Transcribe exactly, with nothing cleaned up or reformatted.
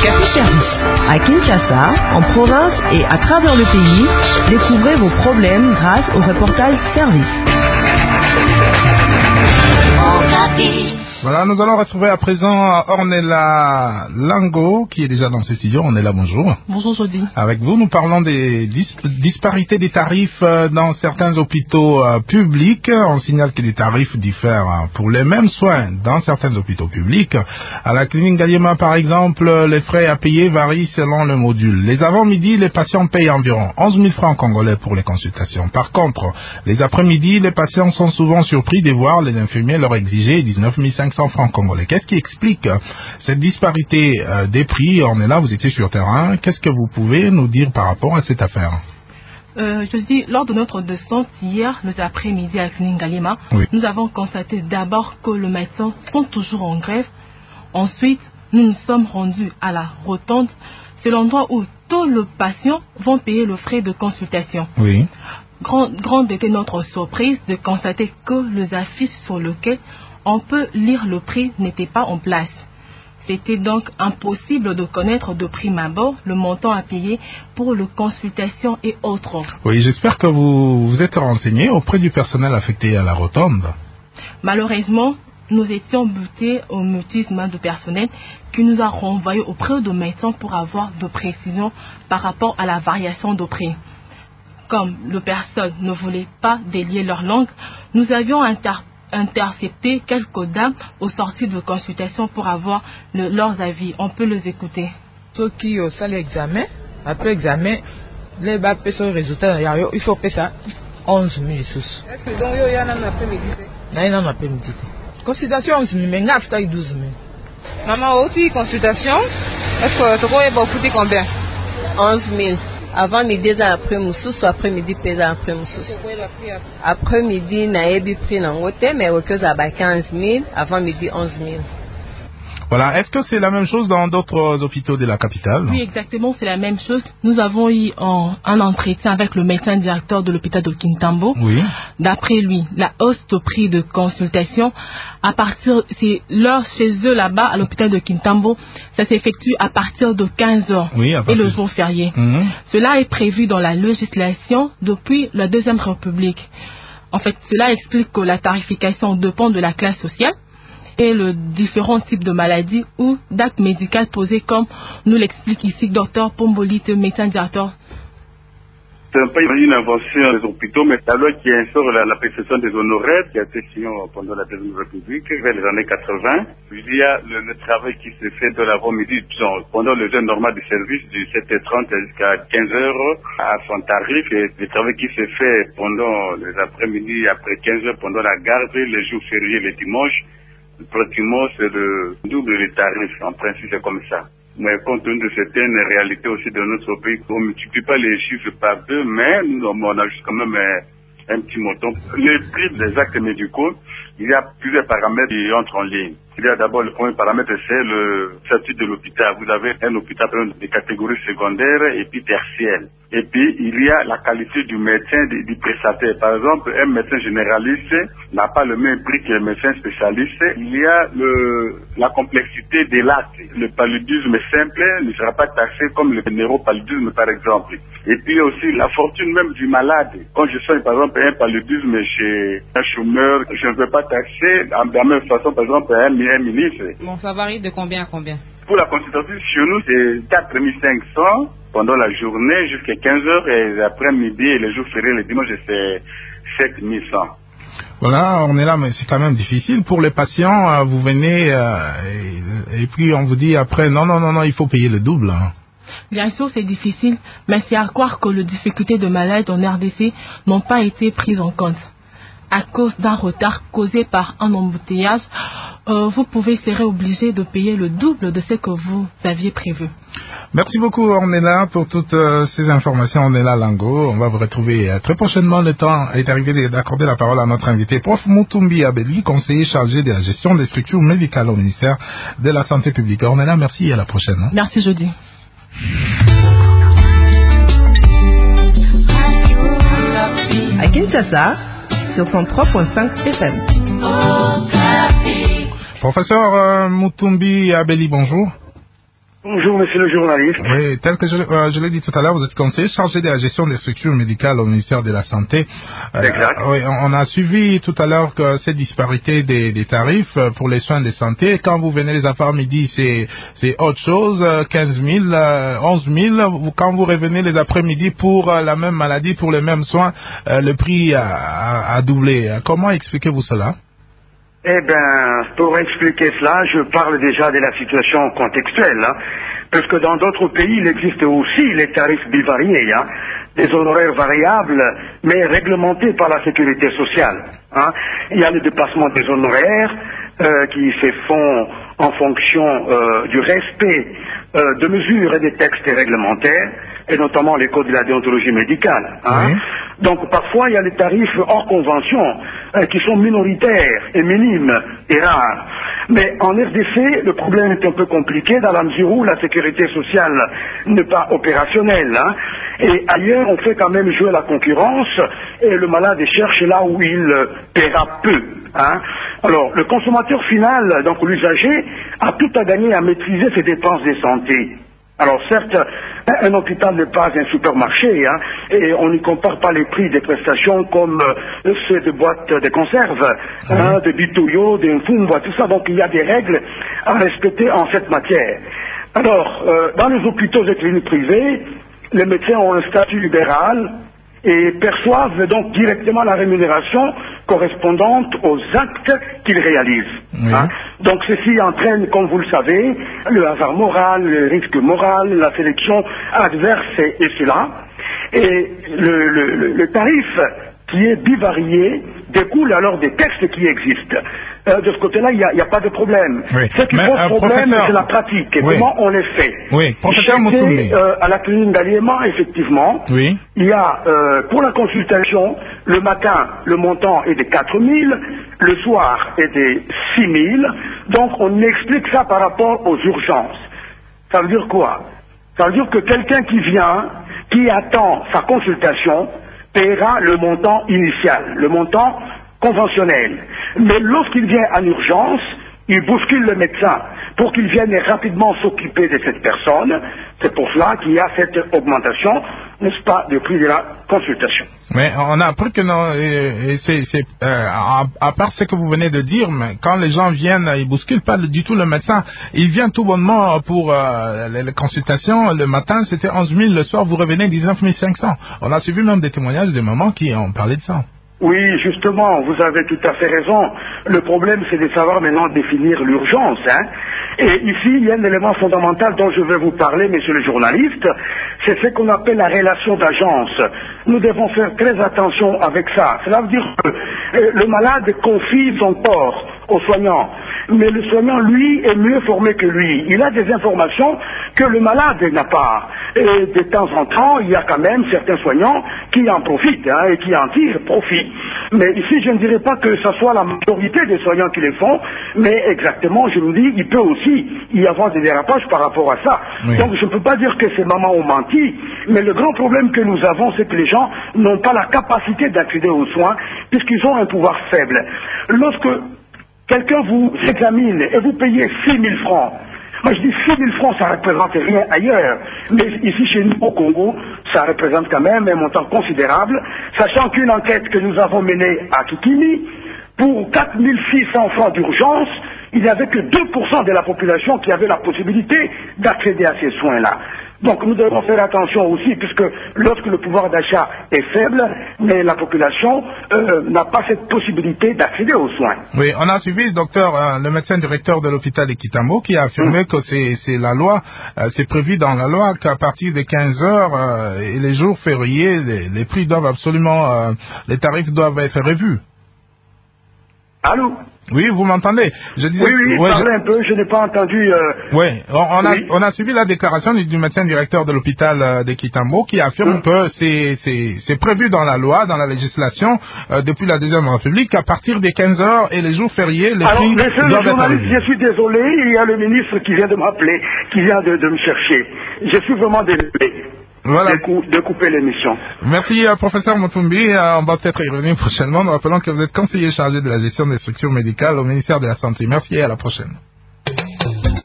Capi Service. À Kinshasa, en province et à travers le pays, découvrez vos problèmes grâce au reportage Service. Voilà, nous allons retrouver à présent Ornella Lango, qui est déjà dans ce studio. Ornella, bonjour. Bonjour, Jody. Avec vous, nous parlons des dis disparités des tarifs dans certains hôpitaux euh, publics. On signale que les tarifs diffèrent pour les mêmes soins dans certains hôpitaux publics. À la clinique Galliema, par exemple, les frais à payer varient selon le module. Les avant-midi, les patients payent environ onze mille francs congolais pour les consultations. Par contre, les après-midi, les patients sont souvent surpris de voir les infirmiers leur exiger dix-neuf mille cinq cents francs congolais. Qu'est-ce qui explique cette disparité euh, des prix? On est là, vous étiez sur terrain. Qu'est-ce que vous pouvez nous dire par rapport à cette affaire? Euh, je dis, lors de notre descente hier, nous après-midi à Galliema, oui. Nous avons constaté d'abord que les médecins sont toujours en grève. Ensuite, nous nous sommes rendus à la rotonde. C'est l'endroit où tous les patients vont payer le frais de consultation. Oui. Grande, grande était notre surprise de constater que les affiches sur lesquelles on peut lire le prix n'étaient pas en place. C'était donc impossible de connaître de prime abord le montant à payer pour les consultations et autres. Oui, j'espère que vous vous êtes renseigné auprès du personnel affecté à la rotonde. Malheureusement, nous étions butés au mutisme du personnel qui nous a renvoyés auprès de médecins pour avoir de précisions par rapport à la variation de prix. Comme les personnes ne voulaient pas délier leur langue, nous avions interprété intercepter quelques dames aux sorties de consultation pour avoir le, leurs avis. On peut les écouter. Ceux qui ont fait l'examen, après l'examen, les bas paient son résultat, il faut payer ça onze mille sous. Est-ce que donc il y en a un après-midi? Non, il y en a un après-midi. Consultation onze mille, mais il y a douze mille. Maman, aussi consultation, est-ce que tu vas coûter combien? onze mille. Avant midi, après-midi, soit après-midi, pèse après-midi. Après-midi, n'a pas pris n'angote, mais au cas à quinze mille, avant midi, onze mille. Voilà. Est-ce que c'est la même chose dans d'autres hôpitaux de la capitale? Oui, exactement, c'est la même chose. Nous avons eu un, un entretien avec le médecin directeur de l'hôpital de Kintambo. Oui. D'après lui, la hausse de prix de consultation, à partir, c'est l'heure chez eux là-bas, à l'hôpital de Kintambo, ça s'effectue à partir de quinze heures oui, et le jour férié. Mmh. Cela est prévu dans la législation depuis la Deuxième République. En fait, cela explique que la tarification dépend de la classe sociale et le différents types de maladies ou d'actes médicaux posés, comme nous l'explique ici docteur Pombolite, médecin directeur. C'est un peu une invention des hôpitaux, mais la loi qui instaure la, la perception des honoraires, qui a été signée pendant la Deuxième République, vers les années quatre-vingt, il y a le, le travail qui se fait de l'avant-midi, pendant le heure normal du service, du sept heures trente jusqu'à quinze heures, à son tarif, et le travail qui se fait pendant les après-midi, après quinze heures, pendant la garde, les jours fériés, les dimanches, pratiquement c'est le double des tarifs, en principe c'est comme ça. Mais compte tenu de certaines réalités aussi de notre pays, on ne multiplie pas les chiffres par deux, mais nous on a juste quand même un, un petit montant. Les prix des actes médicaux, il y a plusieurs paramètres qui entrent en ligne. Il y a d'abord le premier paramètre, c'est le statut de l'hôpital. Vous avez un hôpital de catégorie secondaire et puis tertiaire. Et puis, il y a la qualité du médecin, du, du prestataire. Par exemple, un médecin généraliste n'a pas le même prix qu'un médecin spécialiste. Il y a le, la complexité des l'acte. Le paludisme simple ne sera pas taxé comme le neuropaludisme, par exemple. Et puis aussi, la fortune même du malade. Quand je soigne, par exemple, un paludisme chez un chômeur, je ne peux pas taxer de la même façon, par exemple, un, un ministre. Bon, ça varie de combien à combien? Pour la consultation, chez nous, c'est quatre mille cinq cents pendant la journée jusqu'à quinze heures et l'après-midi et les jours fériés, les dimanches, c'est sept mille cent. Voilà, on est là, mais c'est quand même difficile. Pour les patients, vous venez euh, et, et puis on vous dit après, non, non, non, non, il faut payer le double. Hein. Bien sûr, c'est difficile, mais c'est à croire que les difficultés de malades en R D C n'ont pas été prises en compte. À cause d'un retard causé par un embouteillage, euh, vous pouvez serez obligé de payer le double de ce que vous aviez prévu. Merci beaucoup Ornella pour toutes euh, ces informations. Ornella Lango, on va vous retrouver euh, très prochainement. Le temps est arrivé d'accorder la parole à notre invité, Prof Mutumbi Abeli, conseiller chargé de la gestion des structures médicales au ministère de la Santé publique. Ornella, merci et à la prochaine. Hein. Merci, Jody. À Kinshasa, sur cent trois point cinq F M. Professeur euh, Mutumbi Abeli, bonjour. Bonjour, monsieur le journaliste. Oui, tel que je, euh, je l'ai dit tout à l'heure, vous êtes conseiller chargé de la gestion des structures médicales au ministère de la Santé. Euh, exact. Euh, oui, on a suivi tout à l'heure que cette disparité des, des tarifs pour les soins de santé. Quand vous venez les après-midi, c'est, c'est autre chose, quinze mille, onze mille. Quand vous revenez les après-midi pour la même maladie, pour les mêmes soins, euh, le prix a, a, a doublé. Comment expliquez-vous cela? Eh bien, pour expliquer cela, je parle déjà de la situation contextuelle, hein, parce que dans d'autres pays, il existe aussi les tarifs bivariés, hein, des honoraires variables, mais réglementés par la sécurité sociale. Hein. Il y a le dépassement des honoraires euh, qui se font en fonction euh, du respect euh, de mesures et des textes réglementaires, et notamment les codes de la déontologie médicale. Hein. Oui. Donc parfois il y a les tarifs hors convention euh, qui sont minoritaires et minimes et rares. Mais en R D C, le problème est un peu compliqué dans la mesure où la sécurité sociale n'est pas opérationnelle. Hein. Et ailleurs, on fait quand même jouer la concurrence et le malade cherche là où il euh, paiera peu. Hein. Alors, le consommateur final, donc l'usager, a tout à gagner à maîtriser ses dépenses de santé. Alors certes, un hôpital n'est pas un supermarché, hein, et on n'y compare pas les prix des prestations comme euh, ceux de boîtes de conserve, mmh. hein, de bitouillots, de fumba, tout ça. Donc il y a des règles à respecter en cette matière. Alors, euh, dans les hôpitaux et cliniques privées, les médecins ont un statut libéral et perçoivent donc directement la rémunération correspondante aux actes qu'ils réalisent. Oui. Hein. Donc ceci entraîne, comme vous le savez, le hasard moral, le risque moral, la sélection adverse et, et cela. Et le, le, le tarif qui est bivarié découle alors des textes qui existent. Euh, de ce côté-là, il n'y a, a pas de problème. Oui. Ce qui pose euh, problème, c'est la pratique et oui. comment on les fait. Oui. J'étais euh, à la clinique d'Aliéma, effectivement. Oui. Il y a, euh, pour la consultation, le matin, le montant est de quatre mille, le soir est de six mille. Donc, on explique ça par rapport aux urgences. Ça veut dire quoi? Ça veut dire que quelqu'un qui vient, qui attend sa consultation, paiera le montant initial, le montant conventionnel. Mais lorsqu'il vient en urgence, il bouscule le médecin pour qu'il vienne rapidement s'occuper de cette personne. C'est pour cela qu'il y a cette augmentation, n'est-ce pas, du prix de la consultation. Mais on a appris que non, et, et c'est, c'est, euh, à, à part ce que vous venez de dire, mais quand les gens viennent, ils bousculent pas du tout le médecin. Ils viennent tout bonnement pour euh, les, les consultations. Le matin, c'était onze mille, le soir, vous revenez dix-neuf mille cinq cents. On a suivi même des témoignages de mamans qui ont parlé de ça. Oui, justement, vous avez tout à fait raison. Le problème, c'est de savoir maintenant définir l'urgence. Hein. Et ici, il y a un élément fondamental dont je vais vous parler, monsieur le journaliste, c'est ce qu'on appelle la relation d'agence. Nous devons faire très attention avec ça. Cela veut dire que euh, le malade confie son corps au soignant, mais le soignant, lui, est mieux formé que lui. Il a des informations que le malade n'a pas. Et de temps en temps, il y a quand même certains soignants qui en profitent hein, et qui en tirent profit. Mais ici, je ne dirais pas que ce soit la majorité des soignants qui les font, mais exactement, je me dis, il peut aussi y avoir des dérapages par rapport à ça. Oui. Donc, je ne peux pas dire que ces mamans ont menti, mais le grand problème que nous avons, c'est que les gens n'ont pas la capacité d'accéder aux soins, puisqu'ils ont un pouvoir faible. Lorsque quelqu'un vous examine et vous payez six mille francs, moi je dis six mille francs, ça ne représente rien ailleurs. Mais ici chez nous au Congo, ça représente quand même un montant considérable, sachant qu'une enquête que nous avons menée à Kikini, pour quatre mille six cents francs d'urgence, il n'y avait que deux pour cent de la population qui avait la possibilité d'accéder à ces soins-là. Donc nous devons faire attention aussi, puisque lorsque le pouvoir d'achat est faible, mais la population euh, n'a pas cette possibilité d'accéder aux soins. Oui, on a suivi le docteur, euh, le médecin directeur de l'hôpital de Kitambo, qui a affirmé mmh. que c'est, c'est la loi, euh, c'est prévu dans la loi qu'à partir de quinze heures euh, et les jours fériés, les, les prix doivent absolument, euh, les tarifs doivent être revus. Allô? Oui, vous m'entendez? Je disais, oui, oui, ouais, parlez je... un peu, je n'ai pas entendu... Euh... Oui, on, on, a, oui, on a suivi la déclaration du, du médecin directeur de l'hôpital euh, de Kitambo qui affirme mmh. que c'est, c'est, c'est prévu dans la loi, dans la législation, euh, depuis la Deuxième République, qu'à partir des quinze heures et les jours fériés, les Alors, prix doivent être journaliste, je suis désolé, il y a le ministre qui vient de m'appeler, qui vient de, de me chercher. Je suis vraiment désolé. Voilà. De, cou- de couper l'émission. Merci, euh, professeur Mutumbi. Euh, on va peut-être y revenir prochainement. Nous rappelons que vous êtes conseiller chargé de la gestion des structures médicales au ministère de la Santé. Merci et à la prochaine.